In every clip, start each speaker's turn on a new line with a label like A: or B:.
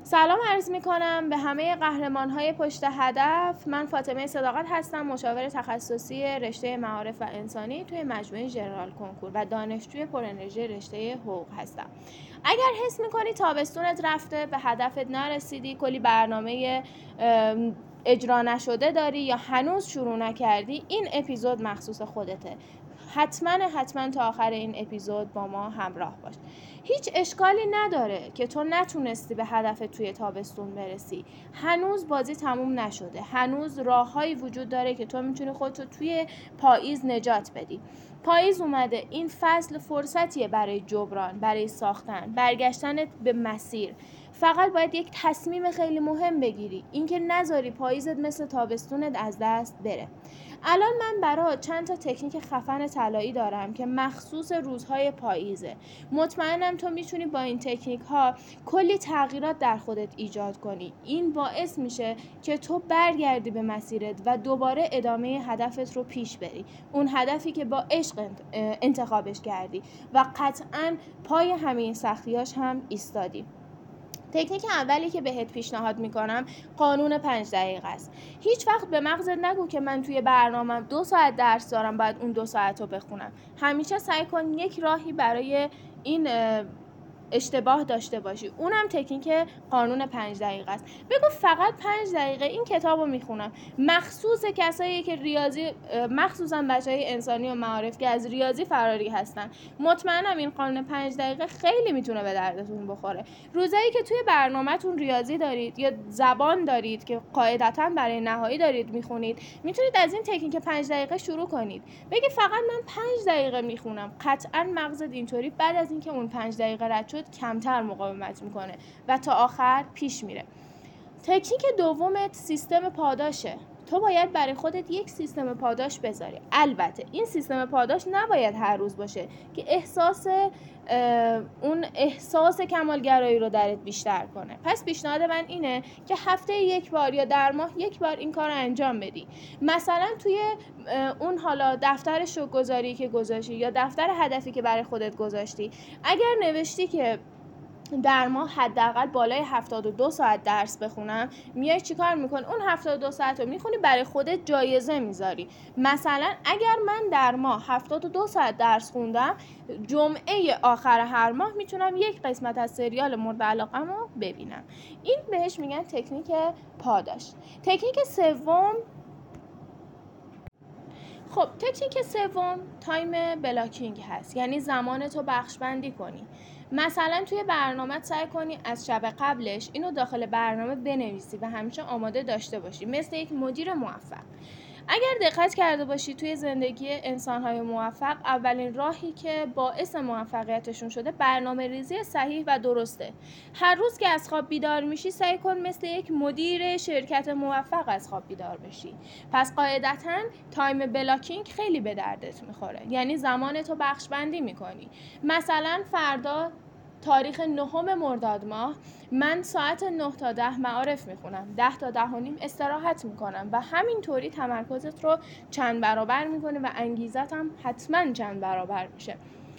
A: سلام عرض می‌کنم به همه قهرمان‌های پشت هدف. من فاطمه صداقت هستم، مشاور تخصصی رشته معارف و انسانی توی مجموعه ژنرال کنکور و دانشجوی پر انرژی رشته حقوق هستم. اگر حس می‌کنی تابستونت رفته، به هدفت نرسیدی، کلی برنامه اجرا نشده داری یا هنوز شروع نکردی، این اپیزود مخصوص خودته. حتما تا آخر این اپیزود با ما همراه باش. هیچ اشکالی نداره که تو نتونستی به هدفت توی تابستون برسی. هنوز بازی تموم نشده. هنوز راههایی وجود داره که تو میتونی خودتو توی پاییز نجات بدی. پاییز اومده. این فصل فرصتیه برای جبران، برای ساختن، برگشتن به مسیر. فقط باید یک تصمیم خیلی مهم بگیری، اینکه نذاری پاییزت مثل تابستونت از دست بره. الان من برای چند تا تکنیک خفن طلایی دارم که مخصوص روزهای پاییزه. مطمئنم تو میتونی با این تکنیک ها کلی تغییرات در خودت ایجاد کنی. این باعث میشه که تو برگردی به مسیرت و دوباره ادامه هدفت رو پیش بری. اون هدفی که با عشق انتخابش کردی و قطعاً پای همه سختیاش هم ایستادی. تکنیک اولی که بهت پیشنهاد میکنم قانون 5 دقیقه است. هیچ وقت به مغزت نگو که من توی برنامه‌ام 2 ساعت درس دارم، باید اون 2 ساعت رو بخونم. همیشه سعی کن یک راهی برای این اشتباه داشته باشی. اونم تکنیک قانون 5 دقیقه است. بگو فقط 5 دقیقه این کتاب رو میخونم. مخصوص کسایی که ریاضی، مخصوصا بچهای انسانی و معارف که از ریاضی فراری هستن، مطمئنم این قانون 5 دقیقه خیلی میتونه به دردتون بخوره. روزایی که توی برنامه‌تون ریاضی دارید یا زبان دارید که قاعدتاً برای نهایی دارید میخونید، میتونید از این تکنیک 5 دقیقه شروع کنید. بگی فقط من 5 دقیقه میخونم. قطعاً مغزت اینطوری بعد از اینکه اون 5 دقیقه رد شد کمتر مقاومت میکنه و تا آخر پیش میره. تکنیک دومت سیستم پاداشه. تو باید برای خودت یک سیستم پاداش بذاری. البته این سیستم پاداش نباید هر روز باشه که اون احساس کمالگرایی رو درت بیشتر کنه. پس پیشنهاد من اینه که هفته یک بار یا در ماه یک بار این کار رو انجام بدی. مثلا توی اون حالا دفتر شوک‌گذاری که گذاشتی یا دفتر هدفی که برای خودت گذاشتی، اگر نوشتی که در ماه حداقل بالای 72 ساعت درس بخونم، میای چیکار میکنی؟ اون 72 ساعت رو میخونی، برای خودت جایزه میذاری. مثلا اگر من در ماه 72 ساعت درس خوندم، جمعه آخر هر ماه میتونم یک قسمت از سریال مورد علاقه‌م رو ببینم. این بهش میگن تکنیک پاداش. تکنیک سوم تایم بلاکینگ هست، یعنی زمانتو بخش بندی کنی. مثلا توی برنامه سعی کنی از شب قبلش اینو داخل برنامه بنویسی و همیشه آماده داشته باشی، مثل یک مدیر موفق. اگر دقت کرده باشی توی زندگی انسان‌های موفق، اولین راهی که باعث موفقیتشون شده برنامه ریزی صحیح و درسته. هر روز که از خواب بیدار میشی سعی کن مثل یک مدیر شرکت موفق از خواب بیدار بشی. پس قاعدتاً تایم بلاکینگ خیلی به دردت میخوره، یعنی زمانتو بخش بندی میکنی. مثلا فردا تاریخ 9 مرداد ماه من ساعت 9 تا 10 معارف میخونم، 10 تا 10 و نیم استراحت میکنم و همینطوری تمرکزت رو چند برابر میکنه و انگیزت هم حتما چند برابر میشه.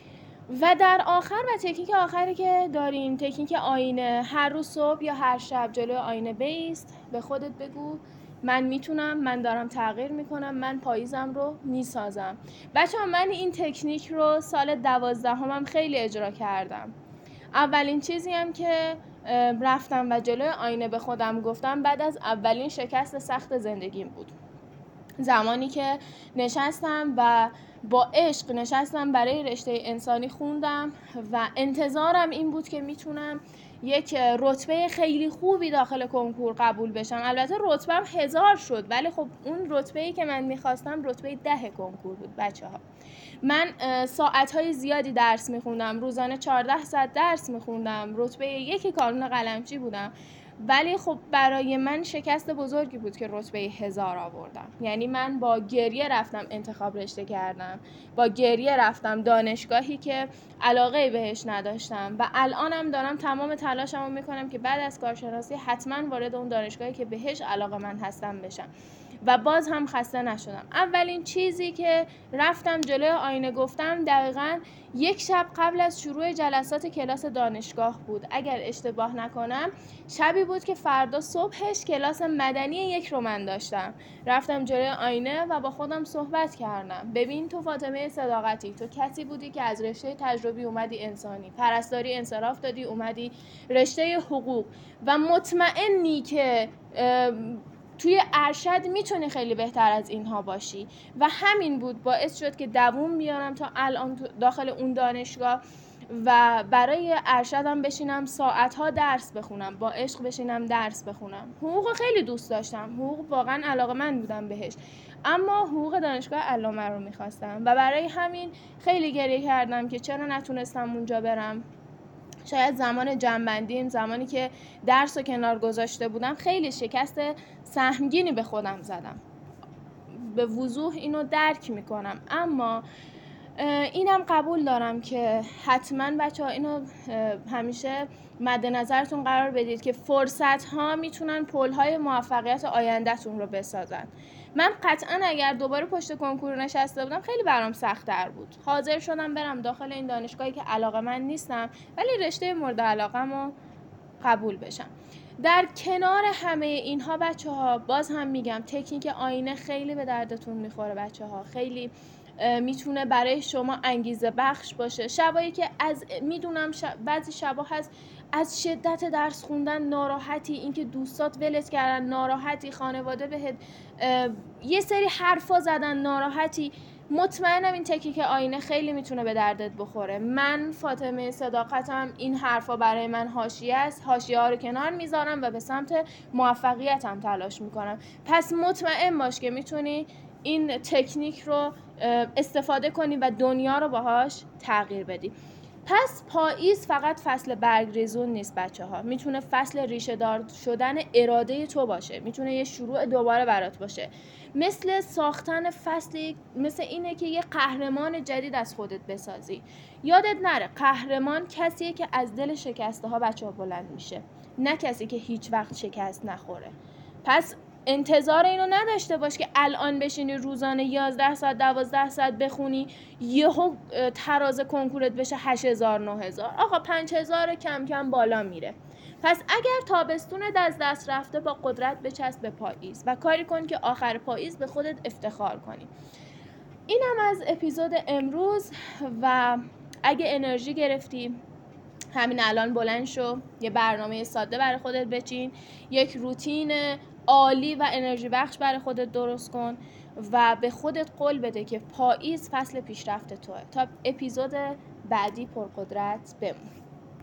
A: و در آخر و تکنیک آخری که داریم تکنیک آینه. هر روز صبح یا هر شب جلوی آینه بایست، به خودت بگو من میتونم، من دارم تغییر میکنم، من پاییزم رو میسازم. بچه‌ها من این تکنیک رو سال 12 خیلی اجرا کردم. اولین چیزی هم که رفتم و جلوی آینه به خودم گفتم بعد از اولین شکست سخت زندگیم بود. زمانی که نشستم و با عشق نشستم برای رشته انسانی خوندم و انتظارم این بود که میتونم یک رتبه خیلی خوبی داخل کنکور قبول بشم. البته رتبه‌ام 1000 شد، ولی خب اون رتبه‌ای که من میخواستم رتبه 10 کنکور بود. بچه‌ها من ساعت‌های زیادی درس میخوندم، روزانه 14 ساعت درس میخوندم، رتبه 1 کانون قلمچی بودم، ولی خب برای من شکست بزرگی بود که رتبه 1000 آوردم. یعنی من با گریه رفتم انتخاب رشته کردم، با گریه رفتم دانشگاهی که علاقه بهش نداشتم و الانم دارم تمام تلاشمو میکنم که بعد از کارشناسی حتما وارد اون دانشگاهی که بهش علاقه من هستم بشم. و باز هم خسته نشدم. اولین چیزی که رفتم جلوی آینه گفتم دقیقاً یک شب قبل از شروع جلسات کلاس دانشگاه بود. اگر اشتباه نکنم شبی بود که فردا صبحش کلاس مدنی 1 رو من داشتم. رفتم جلوی آینه و با خودم صحبت کردم. ببین تو فاطمه صداقتی، تو کسی بودی که از رشته تجربی اومدی انسانی، پرستاری انصراف دادی اومدی رشته حقوق و مطمئنی که توی ارشد میتونی خیلی بهتر از اینها باشی و همین بود باعث شد که دووم بیارم تا الان داخل اون دانشگاه و برای ارشدم بشینم ساعتها درس بخونم، با عشق بشینم درس بخونم. حقوق خیلی دوست داشتم، حقوق واقعا علاقه‌مند بودم بهش، اما حقوق دانشگاه علامه رو میخواستم و برای همین خیلی گریه کردم که چرا نتونستم اونجا برم. شاید زمان جنبندیم، زمانی که درس رو کنار گذاشته بودم، خیلی شکست سهمگینی به خودم زدم، به وضوح اینو درک میکنم، اما اینم قبول دارم که حتما بچه‌ها اینو همیشه مد نظرتون قرار بدید که فرصت ها میتونن پل‌های موفقیت آینده‌تون رو بسازن. من قطعا اگر دوباره پشت کنکور نشسته بودم خیلی برام سخت‌تر بود. حاضر شدم برم داخل این دانشگاهی که علاقه‌مند نیستم ولی رشته مورد علاقه‌مو قبول بشم. در کنار همه اینها بچه‌ها باز هم میگم تکنیک آینه خیلی به دردتون میخوره بچه‌ها، خیلی میتونه برای شما انگیزه بخش باشه. شبایی که میدونم بعضی شبا هست از شدت درس خوندن ناراحتی، اینکه دوستات ولت کردن ناراحتی، خانواده بهت یه سری حرفا زدن ناراحتی، مطمئنم این تکنیک آینه خیلی میتونه به دردت بخوره. من فاطمه صداقتم این حرفا برای من حاشیه است، حاشیه ها رو کنار میذارم و به سمت موفقیتم تلاش میکنم. پس مطمئن باش که میتونی این تکنیک رو استفاده کنی و دنیا رو باهاش تغییر بدی. پس پاییز فقط فصل برگریزون نیست بچه‌ها، میتونه فصل ریشه دار شدن اراده تو باشه، میتونه یه شروع دوباره برات باشه، مثل ساختن فصلی، مثل اینه که یه قهرمان جدید از خودت بسازی. یادت نره قهرمان کسیه که از دل شکسته ها بچه‌ها بلند میشه، نه کسی که هیچ وقت شکست نخوره. پس انتظار اینو نداشته باش که الان بشینی روزانه 11 ساعت 12 ساعت بخونی یهو تراز کنکورت بشه 8000 9000. آقا 5000 کم کم بالا میره. پس اگر تابستونت از دست رفته با قدرت بچسب به پاییز و کاری کن که آخر پاییز به خودت افتخار کنی. اینم از اپیزود امروز و اگه انرژی گرفتی همین الان بلند شو، یه برنامه ساده برای خودت بچین، یک روتین عالی و انرژی بخش برای خودت درست کن و به خودت قول بده که پاییز فصل پیشرفت توه. تا اپیزود بعدی پرقدرت بمون.